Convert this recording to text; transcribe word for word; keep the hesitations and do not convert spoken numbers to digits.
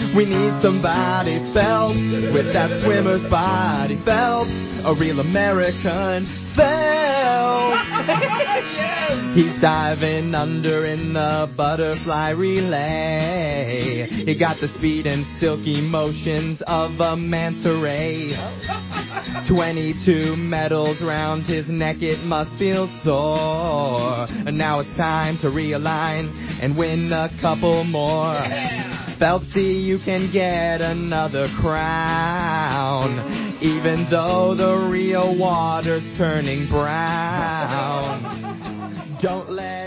We need somebody Phelps with that swimmer's body. Phelps, a real American. Phelps. He's diving under in the butterfly relay. He got the speed and silky motions of a manta ray. Twenty-two medals round his neck, it must feel sore. And now it's time to realign and win a couple more. Phelpsy, you can get another crown, even though the Rio water's turning brown. Don't let